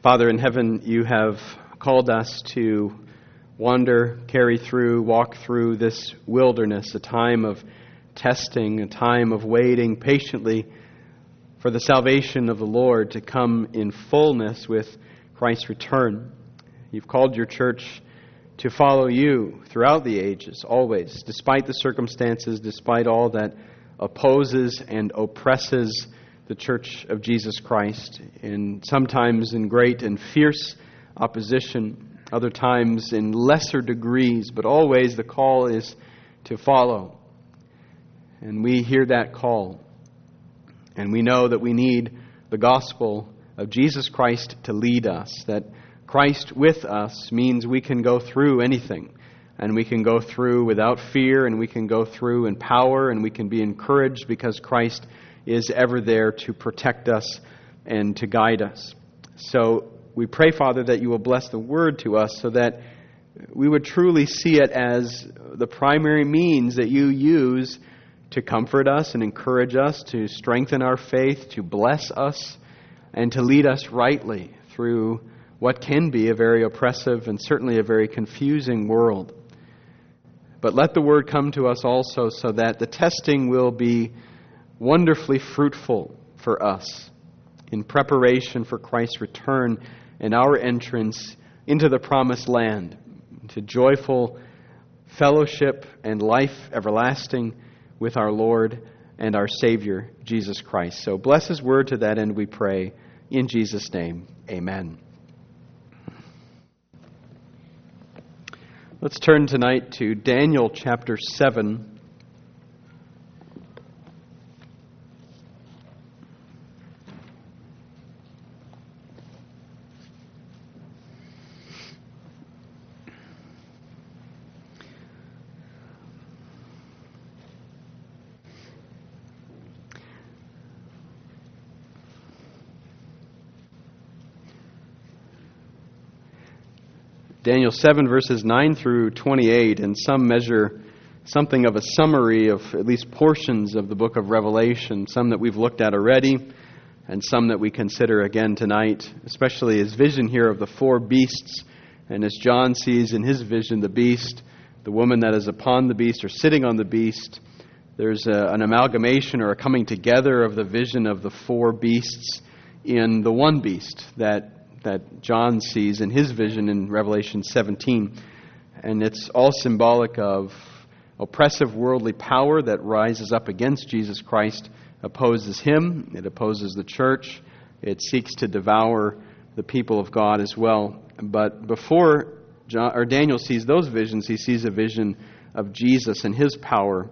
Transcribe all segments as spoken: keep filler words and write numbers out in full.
Father in heaven, you have called us to wander, carry through, walk through this wilderness, a time of testing, a time of waiting patiently for the salvation of the Lord to come in fullness with Christ's return. You've called your church to follow you throughout the ages, always, despite the circumstances, despite all that opposes and oppresses the Church of Jesus Christ, and sometimes in great and fierce opposition, other times in lesser degrees, but always the call is to follow. And we hear that call, and we know that we need the gospel of Jesus Christ to lead us, that Christ with us means we can go through anything, and we can go through without fear, and we can go through in power, and we can be encouraged because Christ is ever there to protect us and to guide us. So we pray, Father, that you will bless the word to us so that we would truly see it as the primary means that you use to comfort us and encourage us, to strengthen our faith, to bless us, and to lead us rightly through what can be a very oppressive and certainly a very confusing world. But let the word come to us also so that the testing will be wonderfully fruitful for us in preparation for Christ's return and our entrance into the promised land, to joyful fellowship and life everlasting with our Lord and our Savior, Jesus Christ. So bless His word to that end, we pray. In Jesus' name, amen. Let's turn tonight to Daniel chapter seven. Daniel seven, verses nine through twenty-eight, in some measure, something of a summary of at least portions of the book of Revelation, some that we've looked at already, and some that we consider again tonight, especially his vision here of the four beasts. And as John sees in his vision the beast, the woman that is upon the beast or sitting on the beast, there's a, an amalgamation or a coming together of the vision of the four beasts in the one beast that that John sees in his vision in Revelation seventeen. And it's all symbolic of oppressive worldly power that rises up against Jesus Christ, opposes Him, it opposes the church, it seeks to devour the people of God as well. But before John, or Daniel sees those visions, he sees a vision of Jesus and His power.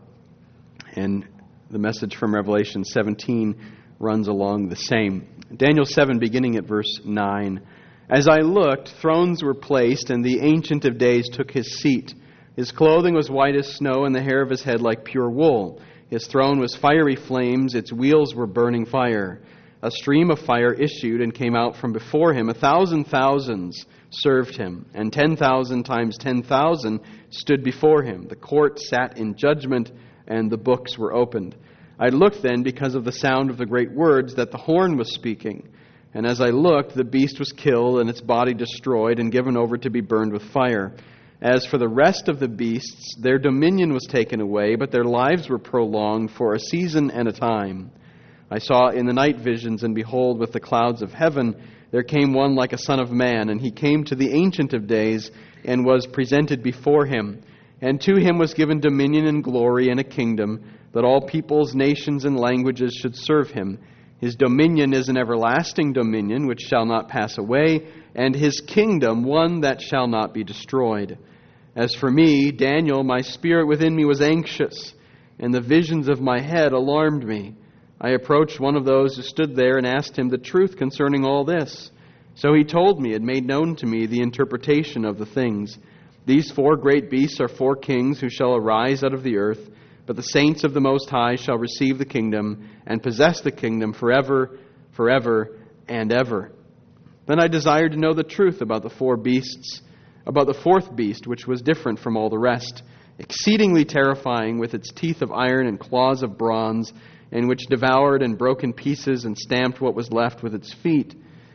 And the message from Revelation seventeen runs along the same. Daniel seven, beginning at verse nine. As I looked, thrones were placed, and the Ancient of Days took his seat. His clothing was white as snow, and the hair of his head like pure wool. His throne was fiery flames, its wheels were burning fire. A stream of fire issued and came out from before him. A thousand thousands served him, and ten thousand times ten thousand stood before him. The court sat in judgment, and the books were opened. I looked then because of the sound of the great words that the horn was speaking. And as I looked, the beast was killed and its body destroyed and given over to be burned with fire. As for the rest of the beasts, their dominion was taken away, but their lives were prolonged for a season and a time. I saw in the night visions, and behold, with the clouds of heaven, there came one like a son of man, and he came to the Ancient of Days and was presented before him. And to him was given dominion and glory and a kingdom, that all peoples, nations, and languages should serve him. His dominion is an everlasting dominion which shall not pass away, and his kingdom one that shall not be destroyed. As for me, Daniel, my spirit within me was anxious, and the visions of my head alarmed me. I approached one of those who stood there and asked him the truth concerning all this. So he told me and made known to me the interpretation of the things. These four great beasts are four kings who shall arise out of the earth, but the saints of the Most High shall receive the kingdom and possess the kingdom forever, forever, and ever. Then I desired to know the truth about the four beasts, about the fourth beast, which was different from all the rest, exceedingly terrifying, with its teeth of iron and claws of bronze, and which devoured and broke in pieces and stamped what was left with its feet.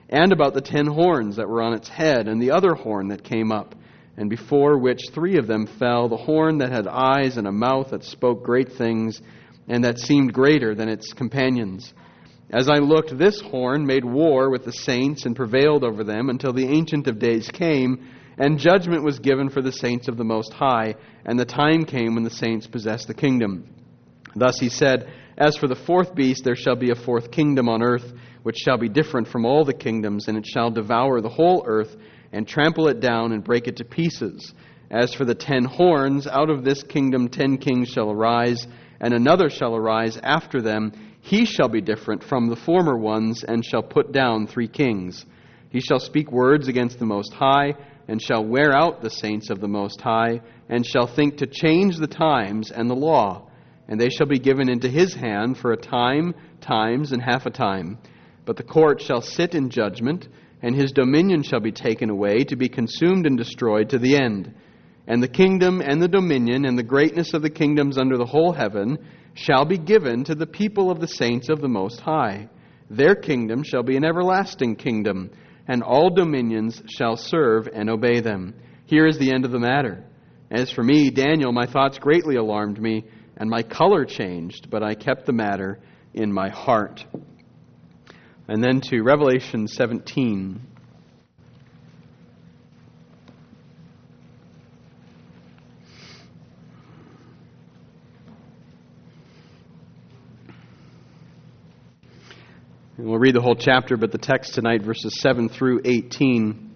and about the ten horns that were on its head, and the other horn that came up, and before which three of them fell, the horn that had eyes and a mouth that spoke great things, and that seemed greater than its companions. As I looked, this horn made war with the saints and prevailed over them until the Ancient of Days came, and judgment was given for the saints of the Most High, and the time came when the saints possessed the kingdom. Thus he said, As for the fourth beast, there shall be a fourth kingdom on earth, which shall be different from all the kingdoms, and it shall devour the whole earth, and trample it down, and break it to pieces. As for the ten horns, out of this kingdom ten kings shall arise, and another shall arise after them. He shall be different from the former ones, and shall put down three kings. He shall speak words against the Most High, and shall wear out the saints of the Most High, and shall think to change the times and the law. And they shall be given into his hand for a time, times, and half a time. But the court shall sit in judgment, and his dominion shall be taken away, to be consumed and destroyed to the end. And the kingdom and the dominion and the greatness of the kingdoms under the whole heaven shall be given to the people of the saints of the Most High. Their kingdom shall be an everlasting kingdom, and all dominions shall serve and obey them. Here is the end of the matter. As for me, Daniel, my thoughts greatly alarmed me, and my color changed, but I kept the matter in my heart. And then to Revelation seventeen. And we'll read the whole chapter, but the text tonight, verses seven through eighteen.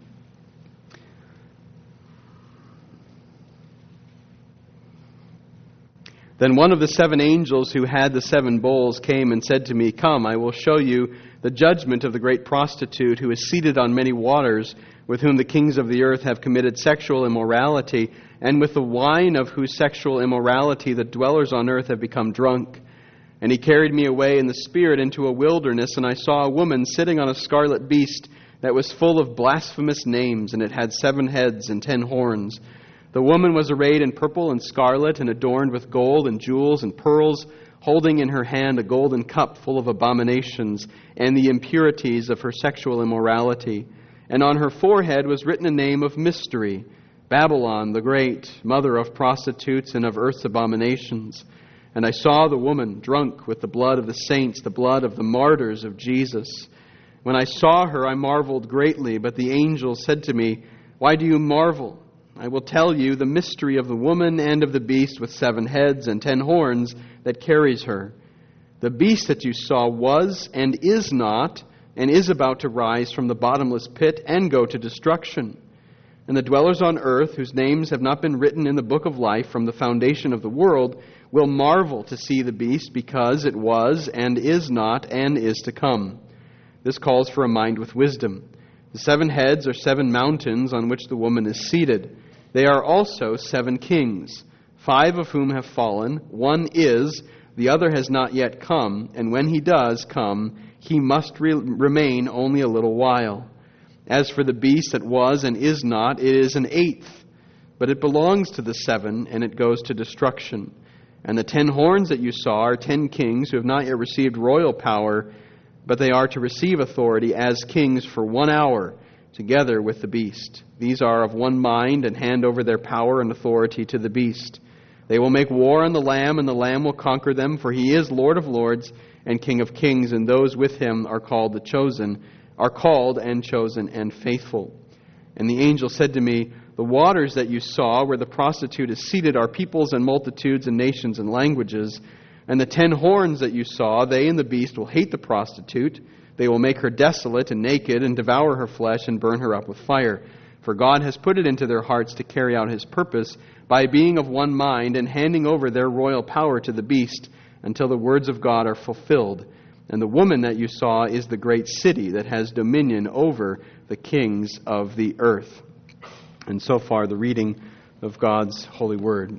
Then one of the seven angels who had the seven bowls came and said to me, Come, I will show you the judgment of the great prostitute who is seated on many waters, with whom the kings of the earth have committed sexual immorality, and with the wine of whose sexual immorality the dwellers on earth have become drunk. And he carried me away in the Spirit into a wilderness, and I saw a woman sitting on a scarlet beast that was full of blasphemous names, and it had seven heads and ten horns. The woman was arrayed in purple and scarlet, and adorned with gold and jewels and pearls, holding in her hand a golden cup full of abominations and the impurities of her sexual immorality. And on her forehead was written a name of mystery, Babylon the Great, mother of prostitutes and of earth's abominations. And I saw the woman drunk with the blood of the saints, the blood of the martyrs of Jesus. When I saw her, I marveled greatly, but the angel said to me, Why do you marvel? I will tell you the mystery of the woman and of the beast with seven heads and ten horns that carries her. The beast that you saw was and is not, and is about to rise from the bottomless pit and go to destruction. And the dwellers on earth, whose names have not been written in the book of life from the foundation of the world, will marvel to see the beast, because it was and is not and is to come. This calls for a mind with wisdom. The seven heads are seven mountains on which the woman is seated. They are also seven kings, five of whom have fallen. One is, the other has not yet come, and when he does come, he must re- remain only a little while. As for the beast that was and is not, it is an eighth, but it belongs to the seven, and it goes to destruction. And the ten horns that you saw are ten kings who have not yet received royal power, but they are to receive authority as kings for one hour, together with the beast. These are of one mind, and hand over their power and authority to the beast. They will make war on the Lamb, and the Lamb will conquer them, for he is Lord of lords and King of kings, and those with him are called the chosen, are called and chosen and faithful. And the angel said to me, The waters that you saw where the prostitute is seated are peoples and multitudes and nations and languages. And the ten horns that you saw, they and the beast will hate the prostitute. They will make her desolate and naked, and devour her flesh and burn her up with fire. For God has put it into their hearts to carry out his purpose by being of one mind and handing over their royal power to the beast until the words of God are fulfilled. And the woman that you saw is the great city that has dominion over the kings of the earth. And so far, the reading of God's holy word.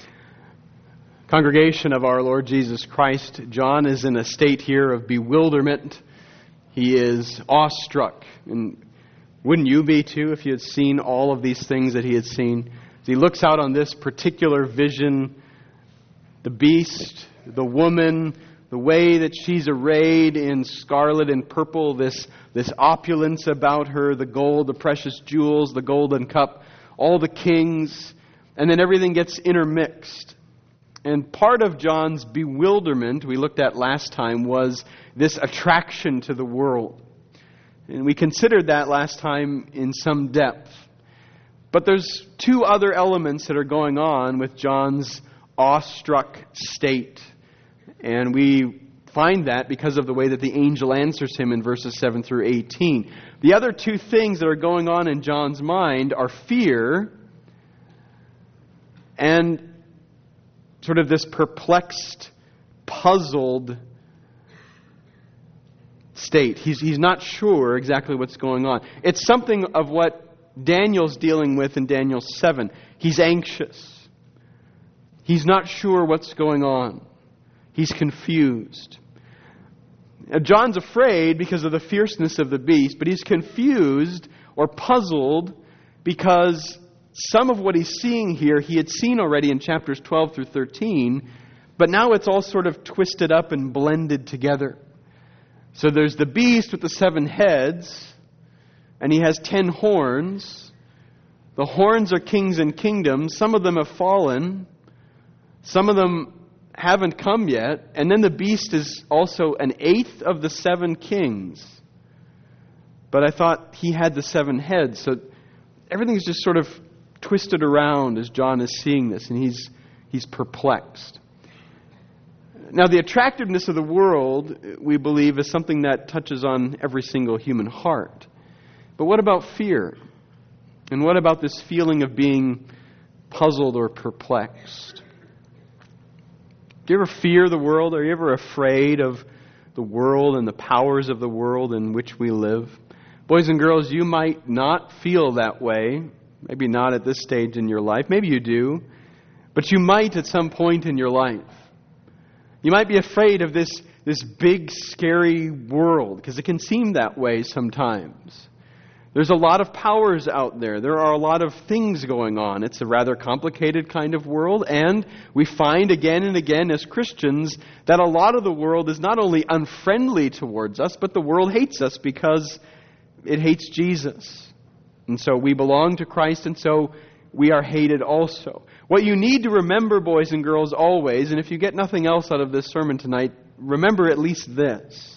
Congregation of our Lord Jesus Christ, John is in a state here of bewilderment. He is awestruck. And wouldn't you be too if you had seen all of these things that he had seen? As he looks out on this particular vision, the beast, the woman, the way that she's arrayed in scarlet and purple, this, this opulence about her, the gold, the precious jewels, the golden cup, all the kings, and then everything gets intermixed. And part of John's bewilderment, we looked at last time, was this attraction to the world. And we considered that last time in some depth. But there's two other elements that are going on with John's awestruck state. And we find that because of the way that the angel answers him in verses seven through eighteen. The other two things that are going on in John's mind are fear and sort of this perplexed, puzzled state. He's, he's not sure exactly what's going on. It's something of what Daniel's dealing with in Daniel seven. He's anxious. He's not sure what's going on. He's confused. Now, John's afraid because of the fierceness of the beast, but he's confused or puzzled because some of what he's seeing here, he had seen already in chapters twelve through thirteen, but now it's all sort of twisted up and blended together. So there's the beast with the seven heads, and he has ten horns. The horns are kings and kingdoms. Some of them have fallen. Some of them haven't come yet. And then the beast is also an eighth of the seven kings. But I thought he had the seven heads. So everything's just sort of twisted around as John is seeing this, and he's he's perplexed. Now, the attractiveness of the world, we believe, is something that touches on every single human heart. But what about fear? And what about this feeling of being puzzled or perplexed? Do you ever fear the world? Are you ever afraid of the world and the powers of the world in which we live? Boys and girls, you might not feel that way. Maybe not at this stage in your life. Maybe you do. But you might at some point in your life. You might be afraid of this, this big, scary world, because it can seem that way sometimes. There's a lot of powers out there. There are a lot of things going on. It's a rather complicated kind of world, and we find again and again as Christians that a lot of the world is not only unfriendly towards us, but the world hates us because it hates Jesus. And so we belong to Christ, and so we are hated also. What you need to remember, boys and girls, always, and if you get nothing else out of this sermon tonight, remember at least this.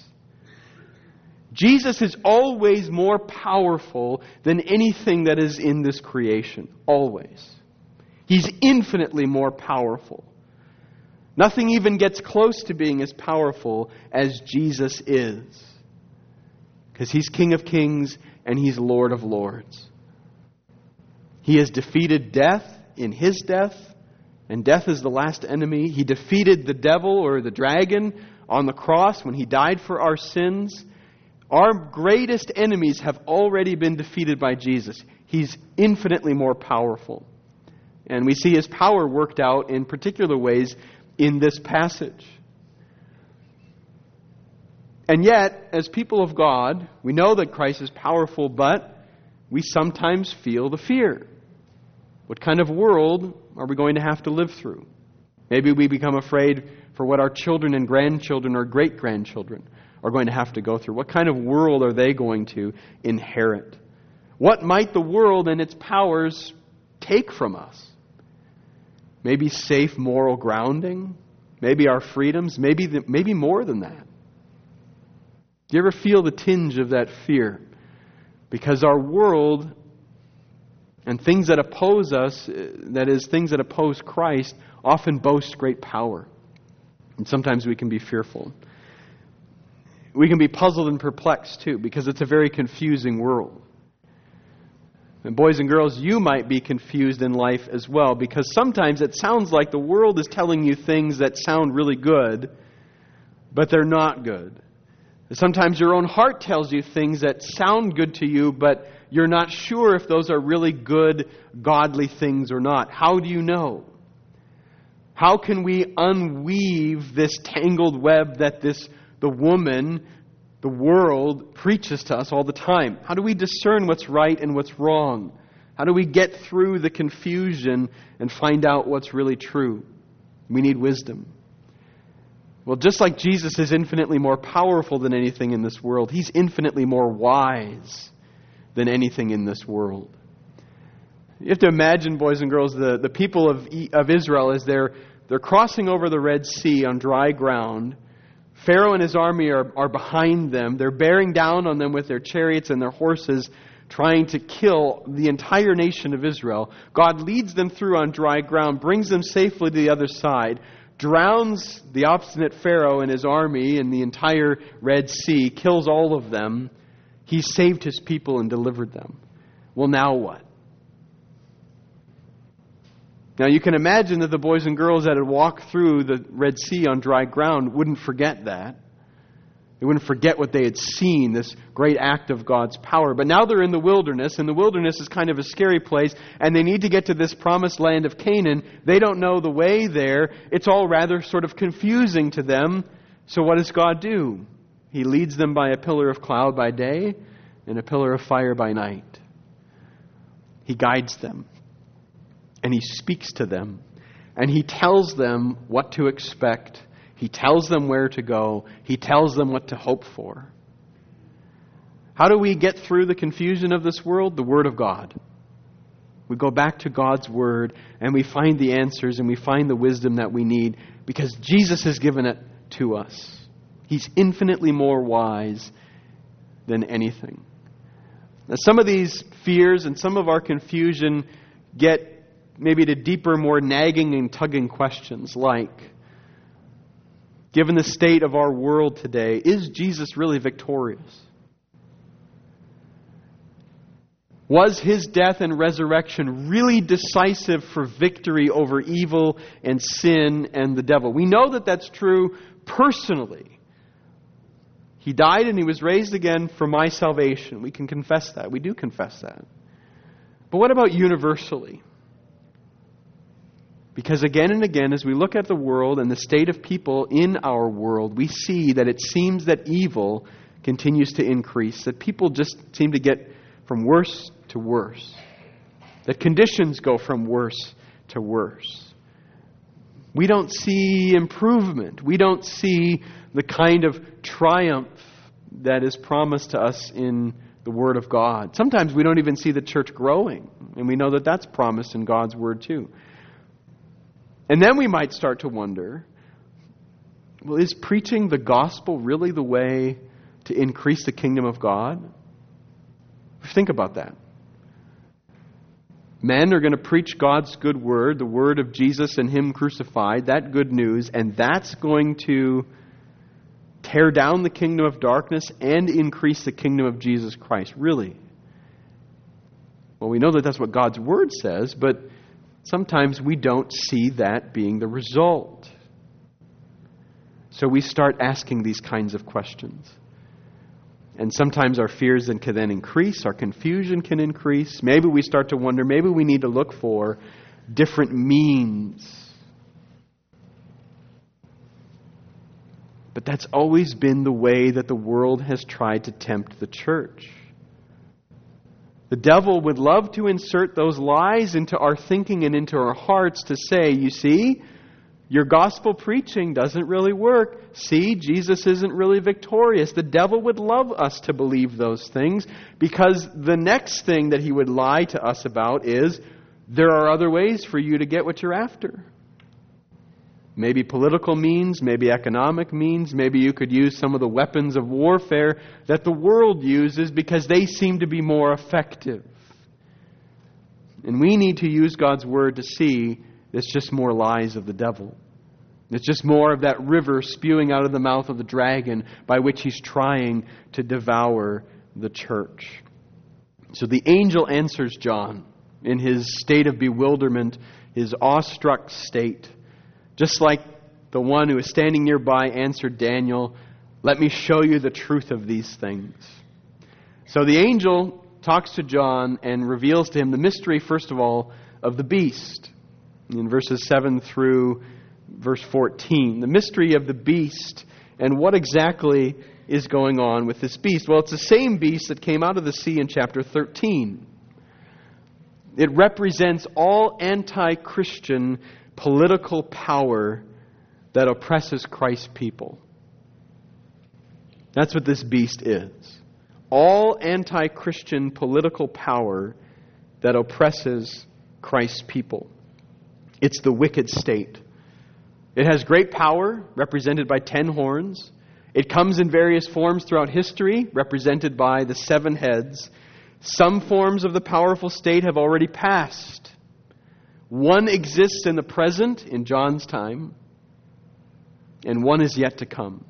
Jesus is always more powerful than anything that is in this creation. Always. He's infinitely more powerful. Nothing even gets close to being as powerful as Jesus is. Because He's King of Kings and He's Lord of Lords. He has defeated death in His death, and death is the last enemy. He defeated the devil or the dragon on the cross when He died for our sins. Our greatest enemies have already been defeated by Jesus. He's infinitely more powerful. And we see His power worked out in particular ways in this passage. And yet, as people of God, we know that Christ is powerful, but we sometimes feel the fear. What kind of world are we going to have to live through? Maybe we become afraid for what our children and grandchildren or great-grandchildren are going to have to go through. What kind of world are they going to inherit? What might the world and its powers take from us? Maybe safe moral grounding? Maybe our freedoms? Maybe the, maybe more than that. Do you ever feel the tinge of that fear? Because our world and things that oppose us, that is, things that oppose Christ, often boast great power. And sometimes we can be fearful. We can be puzzled and perplexed too, because it's a very confusing world. And boys and girls, you might be confused in life as well, because sometimes it sounds like the world is telling you things that sound really good, but they're not good. Sometimes your own heart tells you things that sound good to you, but you're not sure if those are really good, godly things or not. How do you know? How can we unweave this tangled web that this the woman, the world, preaches to us all the time? How do we discern what's right and what's wrong? How do we get through the confusion and find out what's really true? We need wisdom. Well, just like Jesus is infinitely more powerful than anything in this world, He's infinitely more wise than anything in this world. You have to imagine, boys and girls, the, the people of, of Israel as they're, they're crossing over the Red Sea on dry ground. Pharaoh and his army are, are behind them. They're bearing down on them with their chariots and their horses, trying to kill the entire nation of Israel. God leads them through on dry ground, brings them safely to the other side, drowns the obstinate Pharaoh and his army in the entire Red Sea, kills all of them. He saved His people and delivered them. Well, now what? Now you can imagine that the boys and girls that had walked through the Red Sea on dry ground wouldn't forget that. They wouldn't forget what they had seen, this great act of God's power. But now they're in the wilderness, and the wilderness is kind of a scary place, and they need to get to this promised land of Canaan. They don't know the way there. It's all rather sort of confusing to them. So what does God do? He leads them by a pillar of cloud by day and a pillar of fire by night. He guides them, and He speaks to them, and He tells them what to expect. He tells them where to go. He tells them what to hope for. How do we get through the confusion of this world? The Word of God. We go back to God's Word and we find the answers and we find the wisdom that we need because Jesus has given it to us. He's infinitely more wise than anything. Now, some of these fears and some of our confusion get maybe to deeper, more nagging and tugging questions like, given the state of our world today, is Jesus really victorious? Was His death and resurrection really decisive for victory over evil and sin and the devil? We know that that's true personally. He died and He was raised again for my salvation. We can confess that. We do confess that. But what about universally? Because again and again, as we look at the world and the state of people in our world, we see that it seems that evil continues to increase, that people just seem to get from worse to worse, that conditions go from worse to worse. We don't see improvement. We don't see the kind of triumph that is promised to us in the Word of God. Sometimes we don't even see the church growing, and we know that that's promised in God's Word too. And then we might start to wonder, well, is preaching the gospel really the way to increase the kingdom of God? Think about that. Men are going to preach God's good word, the word of Jesus and Him crucified, that good news, and that's going to tear down the kingdom of darkness and increase the kingdom of Jesus Christ. Really? Well, we know that that's what God's word says, but sometimes we don't see that being the result. So we start asking these kinds of questions. And sometimes our fears then can then increase, our confusion can increase. Maybe we start to wonder, maybe we need to look for different means. But that's always been the way that the world has tried to tempt the church. The devil would love to insert those lies into our thinking and into our hearts to say, you see, your gospel preaching doesn't really work. See, Jesus isn't really victorious. The devil would love us to believe those things because the next thing that he would lie to us about is there are other ways for you to get what you're after. Maybe political means, maybe economic means, maybe you could use some of the weapons of warfare that the world uses because they seem to be more effective. And we need to use God's word to see it's just more lies of the devil. It's just more of that river spewing out of the mouth of the dragon by which he's trying to devour the church. So the angel answers John in his state of bewilderment, his awestruck state. Just like the one who was standing nearby answered Daniel, let me show you the truth of these things. So the angel talks to John and reveals to him the mystery, first of all, of the beast. In verses seven through verse fourteen, the mystery of the beast and what exactly is going on with this beast. Well, it's the same beast that came out of the sea in chapter thirteen. It represents all anti-Christian political power that oppresses Christ's people. That's what this beast is. All anti-Christian political power that oppresses Christ's people. It's the wicked state. It has great power, represented by ten horns. It comes in various forms throughout history, represented by the seven heads. Some forms of the powerful state have already passed. One exists in the present, in John's time, and one is yet to come.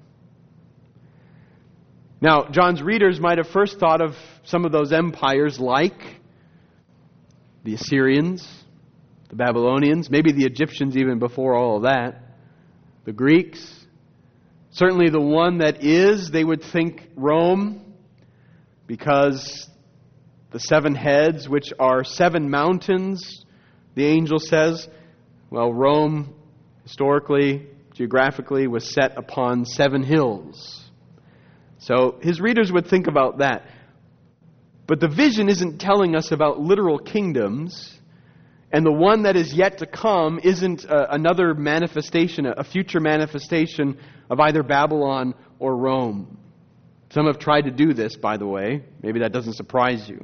Now, John's readers might have first thought of some of those empires like the Assyrians, the Babylonians, maybe the Egyptians even before all of that, the Greeks. Certainly the one that is, they would think Rome, because the seven heads, which are seven mountains, the angel says, well, Rome, historically, geographically, was set upon seven hills. So his readers would think about that. But the vision isn't telling us about literal kingdoms, and the one that is yet to come isn't uh, another manifestation, a future manifestation of either Babylon or Rome. Some have tried to do this, by the way. Maybe that doesn't surprise you.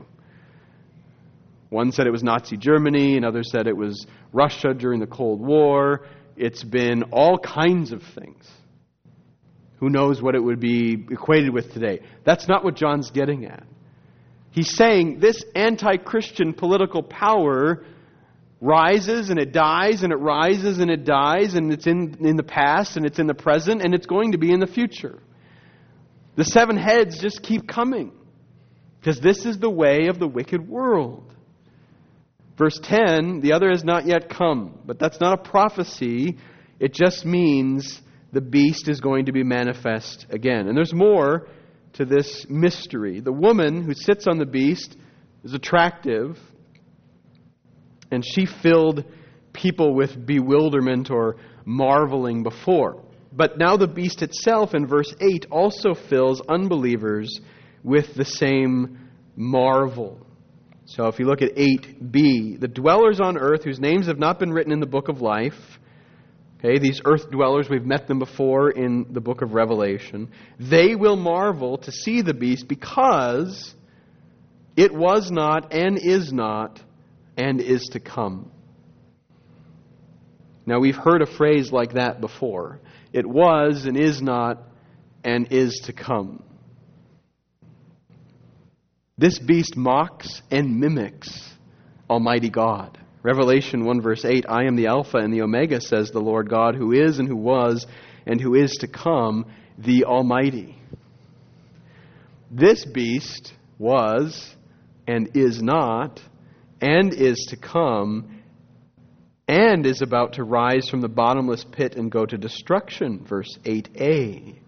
One said it was Nazi Germany, another said it was Russia during the Cold War. It's been all kinds of things. Who knows what it would be equated with today? That's not what John's getting at. He's saying this anti-Christian political power rises and it dies and it rises and it dies, and it's in, in the past and it's in the present and it's going to be in the future. The seven heads just keep coming because this is the way of the wicked world. Verse ten, the other has not yet come. But that's not a prophecy. It just means the beast is going to be manifest again. And there's more to this mystery. The woman who sits on the beast is attractive, and she filled people with bewilderment or marveling before. But now the beast itself in verse eight also fills unbelievers with the same marvel. So if you look at eight b, the dwellers on earth whose names have not been written in the book of life, okay, these earth dwellers, we've met them before in the book of Revelation, they will marvel to see the beast because it was not and is not and is to come. Now we've heard a phrase like that before. It was and is not and is to come. This beast mocks and mimics Almighty God. Revelation one verse eight, I am the Alpha and the Omega, says the Lord God, who is and who was and who is to come, the Almighty. This beast was and is not and is to come and is about to rise from the bottomless pit and go to destruction, verse eight a.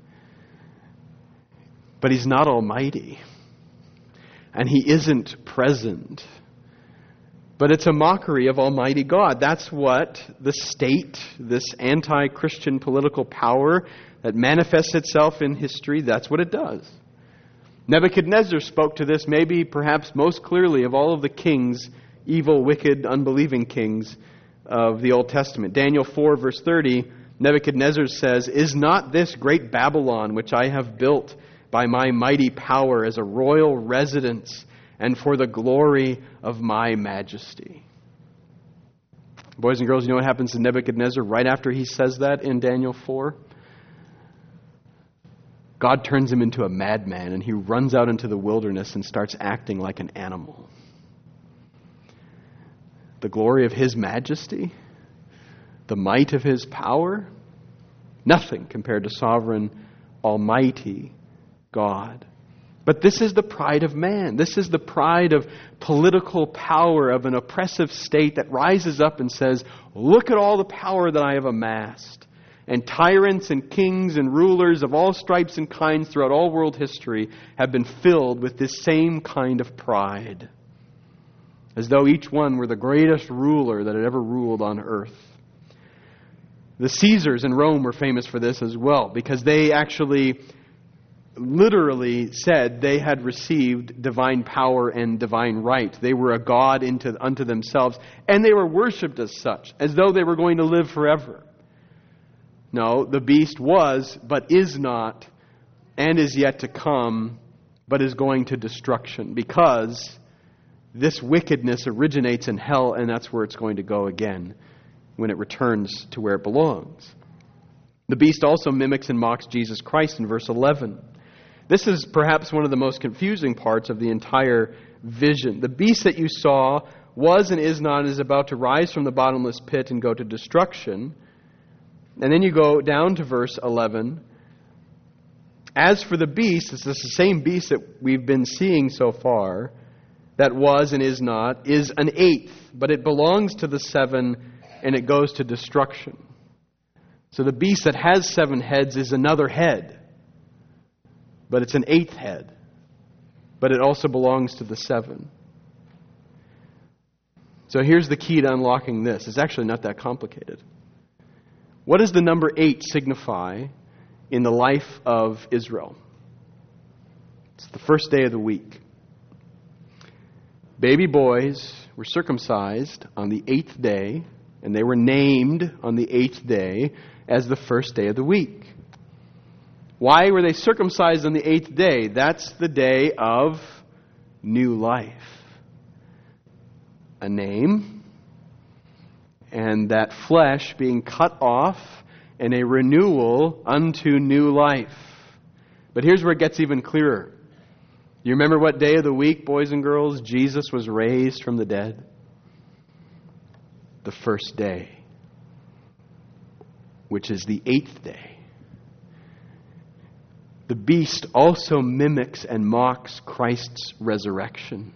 But he's not almighty. And he isn't present. But it's a mockery of Almighty God. That's what the state, this anti-Christian political power that manifests itself in history, that's what it does. Nebuchadnezzar spoke to this maybe perhaps most clearly of all of the kings, evil, wicked, unbelieving kings of the Old Testament. Daniel four verse thirty, Nebuchadnezzar says, is not this great Babylon which I have built by my mighty power as a royal residence and for the glory of my majesty? Boys and girls, you know what happens to Nebuchadnezzar right after he says that in Daniel four? God turns him into a madman and he runs out into the wilderness and starts acting like an animal. The glory of his majesty, the might of his power, nothing compared to sovereign, almighty God. But this is the pride of man. This is the pride of political power of an oppressive state that rises up and says, look at all the power that I have amassed. And tyrants and kings and rulers of all stripes and kinds throughout all world history have been filled with this same kind of pride. As though each one were the greatest ruler that had ever ruled on earth. The Caesars in Rome were famous for this as well, because they actually literally said they had received divine power and divine right. They were a god into, unto themselves, and they were worshipped as such, as though they were going to live forever. No, the beast was, but is not, and is yet to come, but is going to destruction, because this wickedness originates in hell, and that's where it's going to go again when it returns to where it belongs. The beast also mimics and mocks Jesus Christ in verse eleven. This is perhaps one of the most confusing parts of the entire vision. The beast that you saw was and is not and is about to rise from the bottomless pit and go to destruction. And then you go down to verse eleven. As for the beast, it's the same beast that we've been seeing so far, that was and is not, is an eighth, but it belongs to the seven and it goes to destruction. So the beast that has seven heads is another head, but it's an eighth head, but it also belongs to the seven. So here's the key to unlocking this. It's actually not that complicated. What does the number eight signify in the life of Israel? It's the first day of the week. Baby boys were circumcised on the eighth day, and they were named on the eighth day as the first day of the week. Why were they circumcised on the eighth day? That's the day of new life. A name, and that flesh being cut off, and a renewal unto new life. But here's where it gets even clearer. You remember what day of the week, boys and girls, Jesus was raised from the dead? The first day, which is the eighth day. The beast also mimics and mocks Christ's resurrection.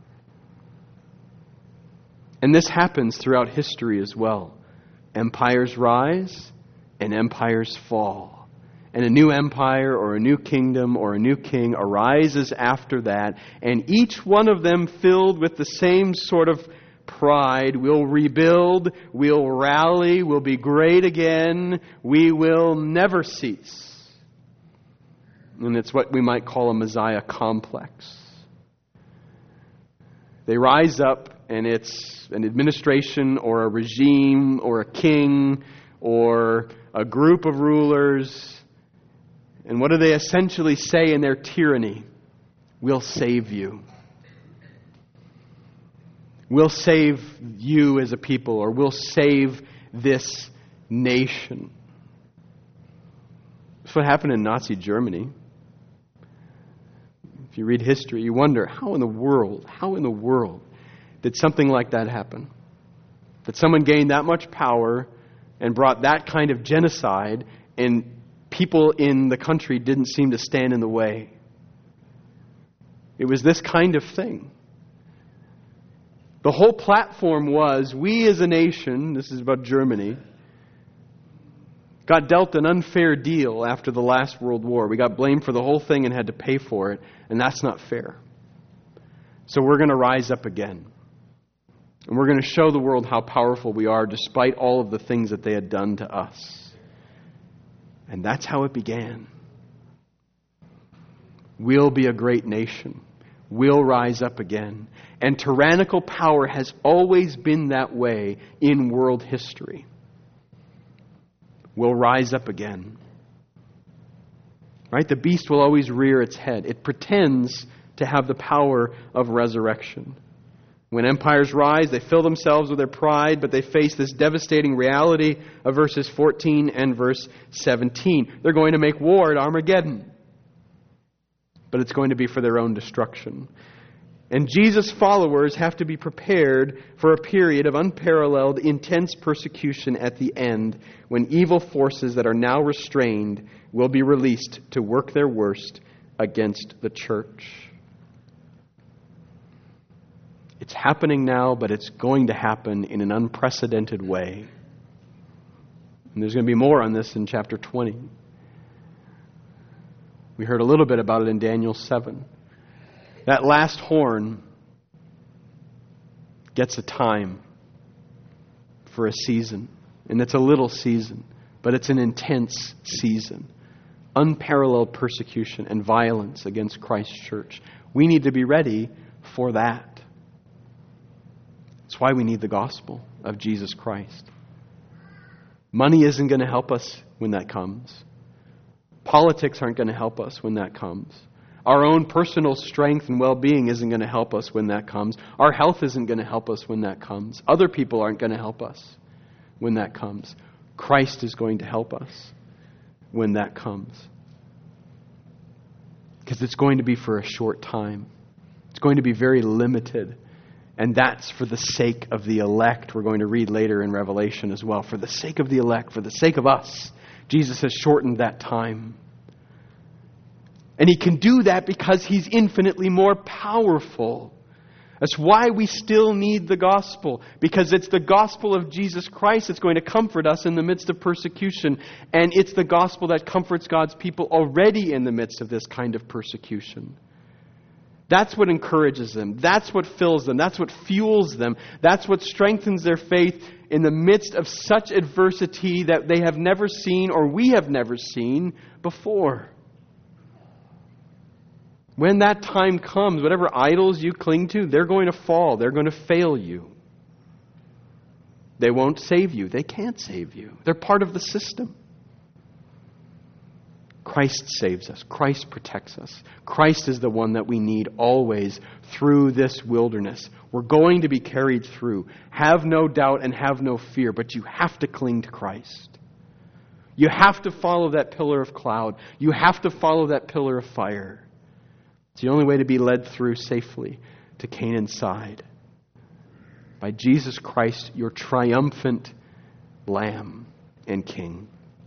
And this happens throughout history as well. Empires rise and empires fall. And a new empire or a new kingdom or a new king arises after that. And each one of them filled with the same sort of pride. We'll rebuild, we'll rally, we'll be great again, we will never cease. And it's what we might call a Messiah complex. They rise up, and it's an administration or a regime or a king or a group of rulers. And what do they essentially say in their tyranny? We'll save you. We'll save you as a people, or we'll save this nation. That's what happened in Nazi Germany. If you read history, you wonder, how in the world, how in the world did something like that happen? That someone gained that much power and brought that kind of genocide, and people in the country didn't seem to stand in the way. It was this kind of thing. The whole platform was, we as a nation, this is about Germany, got dealt an unfair deal after the last World War. We got blamed for the whole thing and had to pay for it, and that's not fair. So we're going to rise up again. And we're going to show the world how powerful we are despite all of the things that they had done to us. And that's how it began. We'll be a great nation. We'll rise up again. And tyrannical power has always been that way in world history. We'll rise up again. Right? The beast will always rear its head. It pretends to have the power of resurrection. When empires rise, they fill themselves with their pride, but they face this devastating reality of verses fourteen and verse seventeen. They're going to make war at Armageddon, but it's going to be for their own destruction. And Jesus' followers have to be prepared for a period of unparalleled, intense persecution at the end, when evil forces that are now restrained will be released to work their worst against the church. It's happening now, but it's going to happen in an unprecedented way. And there's going to be more on this in chapter twenty. We heard a little bit about it in Daniel seven. That last horn gets a time for a season. And it's a little season, but it's an intense season. Unparalleled persecution and violence against Christ's church. We need to be ready for that. That's why we need the gospel of Jesus Christ. Money isn't going to help us when that comes. Politics aren't going to help us when that comes. Our own personal strength and well-being isn't going to help us when that comes. Our health isn't going to help us when that comes. Other people aren't going to help us when that comes. Christ is going to help us when that comes. Because it's going to be for a short time. It's going to be very limited. And that's for the sake of the elect. We're going to read later in Revelation as well. For the sake of the elect, for the sake of us, Jesus has shortened that time. And He can do that because He's infinitely more powerful. That's why we still need the gospel. Because it's the gospel of Jesus Christ that's going to comfort us in the midst of persecution. And it's the gospel that comforts God's people already in the midst of this kind of persecution. That's what encourages them. That's what fills them. That's what fuels them. That's what strengthens their faith in the midst of such adversity that they have never seen or we have never seen before. When that time comes, whatever idols you cling to, they're going to fall. They're going to fail you. They won't save you. They can't save you. They're part of the system. Christ saves us. Christ protects us. Christ is the one that we need always through this wilderness. We're going to be carried through. Have no doubt and have no fear, but you have to cling to Christ. You have to follow that pillar of cloud. You have to follow that pillar of fire. It's the only way to be led through safely to Canaan's side. By Jesus Christ, your triumphant Lamb and King.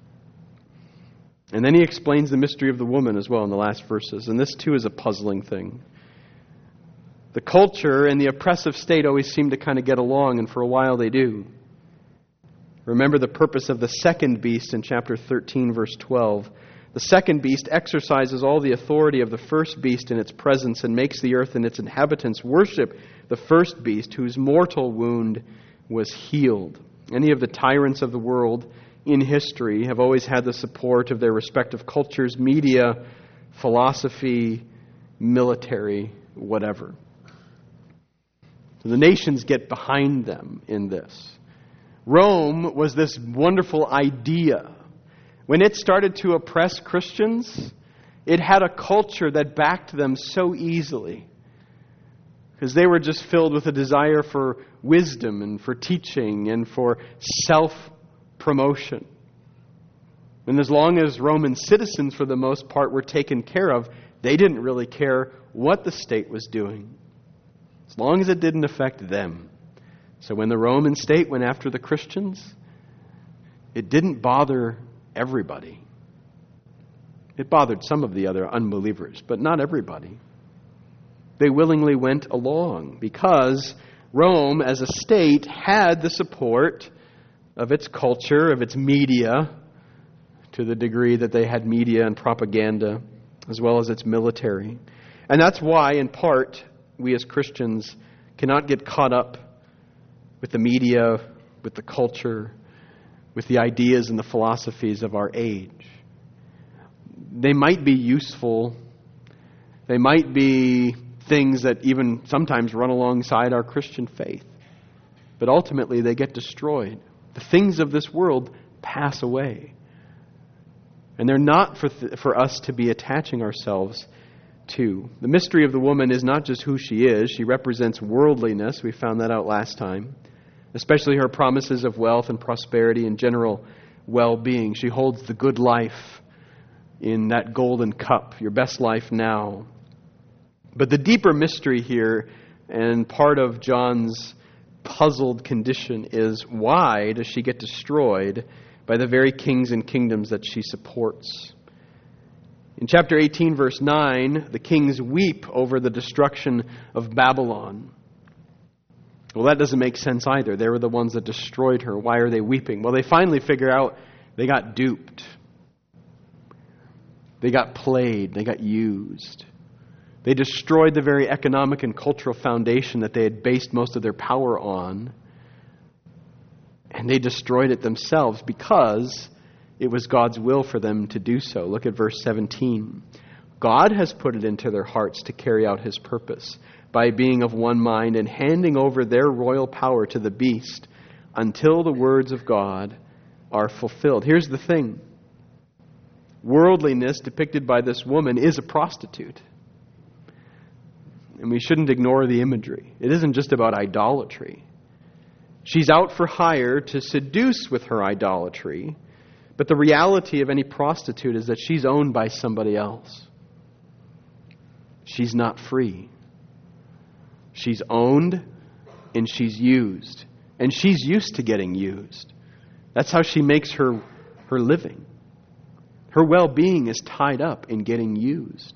And then he explains the mystery of the woman as well in the last verses. And this too is a puzzling thing. The culture and the oppressive state always seem to kind of get along, and for a while they do. Remember the purpose of the second beast in chapter thirteen, verse twelve. The second beast exercises all the authority of the first beast in its presence and makes the earth and its inhabitants worship the first beast, whose mortal wound was healed. Any of the tyrants of the world in history have always had the support of their respective cultures, media, philosophy, military, whatever. So the nations get behind them in this. Rome was this wonderful idea. When it started to oppress Christians, it had a culture that backed them so easily. Because they were just filled with a desire for wisdom and for teaching and for self-promotion. And as long as Roman citizens, for the most part, were taken care of, they didn't really care what the state was doing. As long as it didn't affect them. So when the Roman state went after the Christians, it didn't bother everybody. It bothered some of the other unbelievers, but not everybody. They willingly went along because Rome as a state had the support of its culture, of its media, to the degree that they had media and propaganda, as well as its military. And that's why, in part, we as Christians cannot get caught up with the media, with the culture, with the ideas and the philosophies of our age. They might be useful. They might be things that even sometimes run alongside our Christian faith. But ultimately they get destroyed. The things of this world pass away. And they're not for, th- for us to be attaching ourselves to. The mystery of the woman is not just who she is. She represents worldliness. We found that out last time. Especially her promises of wealth and prosperity and general well-being. She holds the good life in that golden cup, your best life now. But the deeper mystery here, and part of John's puzzled condition, is why does she get destroyed by the very kings and kingdoms that she supports? In chapter eighteen, verse nine, the kings weep over the destruction of Babylon. Well, that doesn't make sense either. They were the ones that destroyed her. Why are they weeping? Well, they finally figure out they got duped. They got played. They got used. They destroyed the very economic and cultural foundation that they had based most of their power on. And they destroyed it themselves because it was God's will for them to do so. Look at verse seventeen. God has put it into their hearts to carry out His purpose by being of one mind and handing over their royal power to the beast until the words of God are fulfilled. Here's the thing. Worldliness depicted by this woman is a prostitute. And we shouldn't ignore the imagery. It isn't just about idolatry. She's out for hire to seduce with her idolatry, but the reality of any prostitute is that she's owned by somebody else. She's not free. She's owned and she's used. And she's used to getting used. That's how she makes her, her living. Her well-being is tied up in getting used.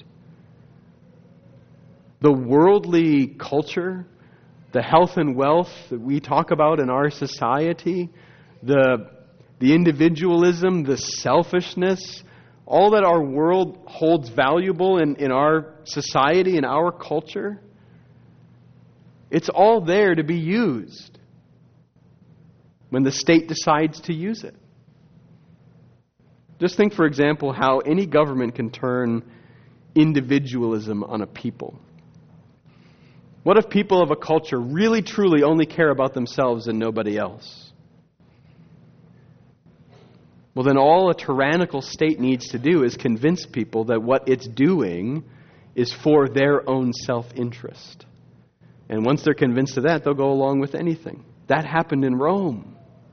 The worldly culture, the health and wealth that we talk about in our society, the, the individualism, the selfishness, all that our world holds valuable in, in our society, in our culture, it's all there to be used when the state decides to use it. Just think, for example, how any government can turn individualism on a people. What if people of a culture really, truly only care about themselves and nobody else? Well, then all a tyrannical state needs to do is convince people that what it's doing is for their own self-interest. And once they're convinced of that, they'll go along with anything. That happened in Rome.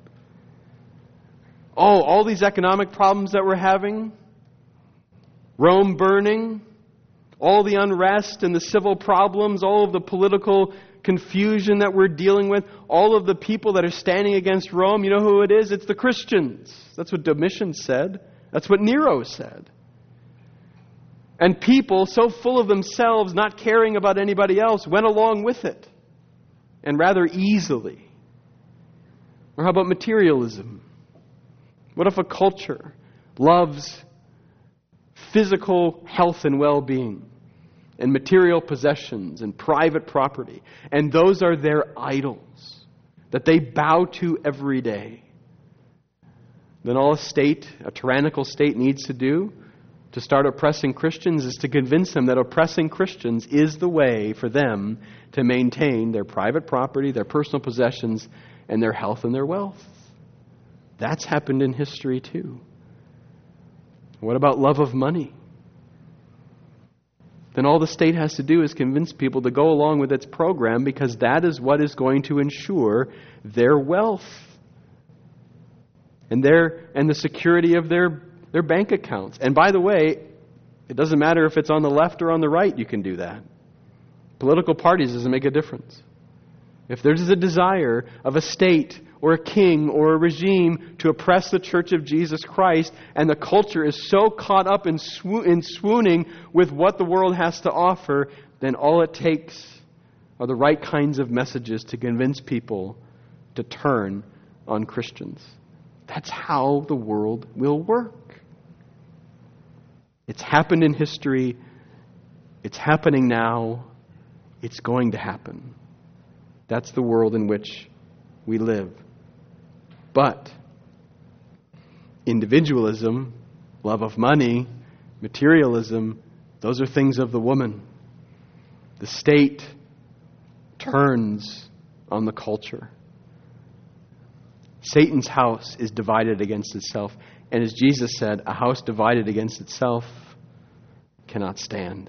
Oh, all these economic problems that we're having, Rome burning, all the unrest and the civil problems, all of the political confusion that we're dealing with, all of the people that are standing against Rome, you know who it is? It's the Christians. That's what Domitian said. That's what Nero said. And people, so full of themselves, not caring about anybody else, went along with it. And rather easily. Or how about materialism? What if a culture loves physical health and well-being and material possessions and private property, and those are their idols that they bow to every day? Then all a state, a tyrannical state, needs to do to start oppressing Christians is to convince them that oppressing Christians is the way for them to maintain their private property, their personal possessions, and their health and their wealth. That's happened in history too. What about love of money? Then all the state has to do is convince people to go along with its program because that is what is going to ensure their wealth and their and the security of their, their bank accounts. And by the way, it doesn't matter if it's on the left or on the right, you can do that. Political parties doesn't make a difference. If there's a desire of a state or a king or a regime to oppress the Church of Jesus Christ, and the culture is so caught up in, swo- in swooning with what the world has to offer, then all it takes are the right kinds of messages to convince people to turn on Christians. That's how the world will work. It's happened in history. It's happening now. It's going to happen. That's the world in which we live. But individualism, love of money, materialism, those are things of the woman. The state turns on the culture. Satan's house is divided against itself. And as Jesus said, a house divided against itself cannot stand.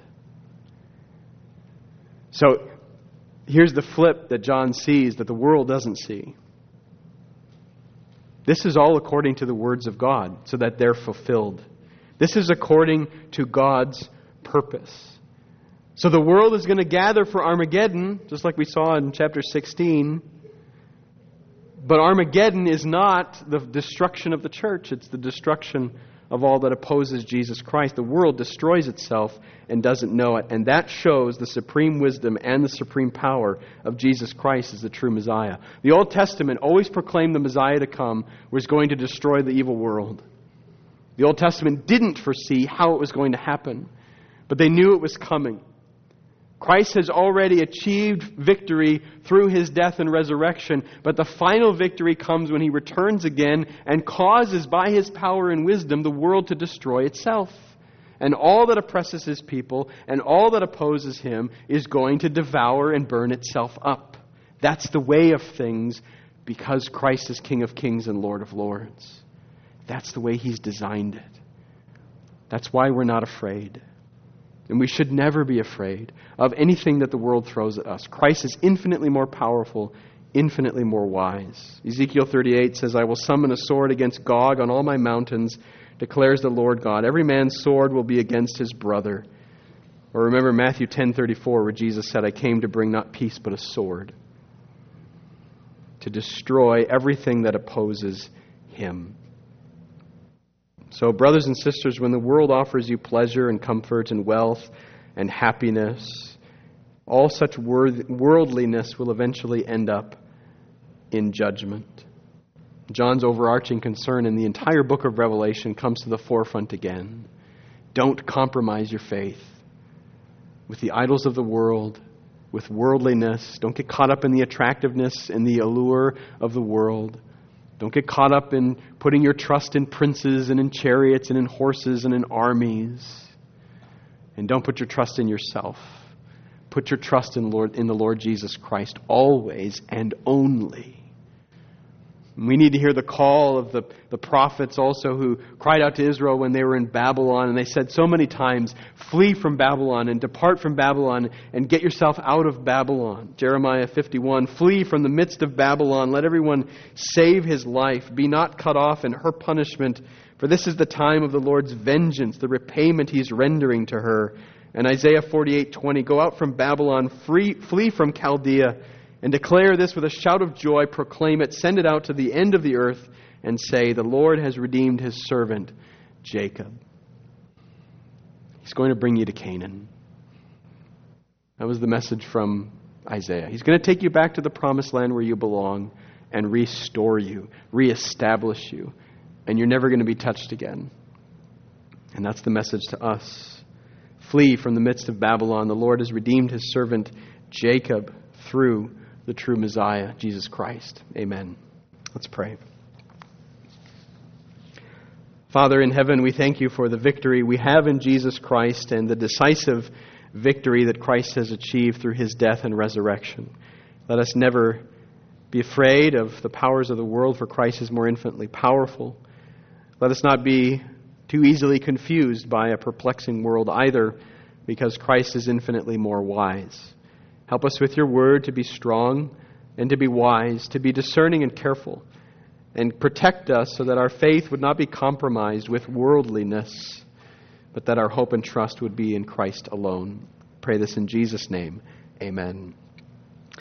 So here's the flip that John sees that the world doesn't see. This is all according to the words of God, so that they're fulfilled. This is according to God's purpose. So the world is going to gather for Armageddon, just like we saw in chapter sixteen. But Armageddon is not the destruction of the church. It's the destruction of all that opposes Jesus Christ. The world destroys itself and doesn't know it. And that shows the supreme wisdom and the supreme power of Jesus Christ as the true Messiah. The Old Testament always proclaimed the Messiah to come was going to destroy the evil world. The Old Testament didn't foresee how it was going to happen, but they knew it was coming. Christ has already achieved victory through His death and resurrection, but the final victory comes when He returns again and causes by His power and wisdom the world to destroy itself. And all that oppresses His people and all that opposes Him is going to devour and burn itself up. That's the way of things because Christ is King of Kings and Lord of Lords. That's the way He's designed it. That's why we're not afraid. And we should never be afraid of anything that the world throws at us. Christ is infinitely more powerful, infinitely more wise. Ezekiel thirty-eight says, I will summon a sword against Gog on all my mountains, declares the Lord God. Every man's sword will be against his brother. Or remember Matthew ten thirty-four, where Jesus said, I came to bring not peace but a sword, to destroy everything that opposes Him. So, brothers and sisters, when the world offers you pleasure and comfort and wealth and happiness, all such worldliness will eventually end up in judgment. John's overarching concern in the entire book of Revelation comes to the forefront again. Don't compromise your faith with the idols of the world, with worldliness. Don't get caught up in the attractiveness and the allure of the world. Don't get caught up in putting your trust in princes and in chariots and in horses and in armies. And don't put your trust in yourself. Put your trust in Lord in the Lord Jesus Christ always and only. We need to hear the call of the, the prophets also who cried out to Israel when they were in Babylon. And they said so many times, flee from Babylon and depart from Babylon and get yourself out of Babylon. Jeremiah fifty-one, flee from the midst of Babylon. Let everyone save his life. Be not cut off in her punishment. For this is the time of the Lord's vengeance, the repayment He's rendering to her. And Isaiah forty-eight twenty, go out from Babylon, free, flee from Chaldea, and declare this with a shout of joy, proclaim it, send it out to the end of the earth, and say, the Lord has redeemed His servant, Jacob. He's going to bring you to Canaan. That was the message from Isaiah. He's going to take you back to the promised land where you belong and restore you, reestablish you, and you're never going to be touched again. And that's the message to us. Flee from the midst of Babylon. The Lord has redeemed His servant, Jacob, through the true Messiah, Jesus Christ. Amen. Let's pray. Father in heaven, we thank You for the victory we have in Jesus Christ and the decisive victory that Christ has achieved through His death and resurrection. Let us never be afraid of the powers of the world, for Christ is more infinitely powerful. Let us not be too easily confused by a perplexing world either, because Christ is infinitely more wise. Help us with Your word to be strong and to be wise, to be discerning and careful, and protect us so that our faith would not be compromised with worldliness, but that our hope and trust would be in Christ alone. Pray this in Jesus' name. Amen.